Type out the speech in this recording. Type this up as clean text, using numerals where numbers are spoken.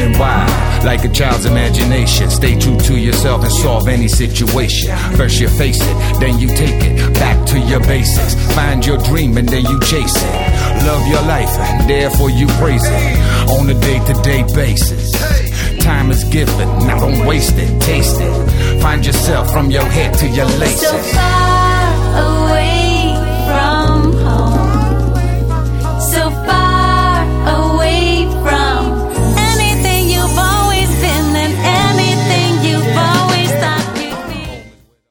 and wide, like a child's imagination. Stay true to yourself and solve any situation. First you face it, then you take it back to your basics. Find your dream and then you chase it. Love your life and therefore you praise it on a day-to-day basis. Time is given, now don't waste it, taste it. Find yourself from your head to your laces. So far away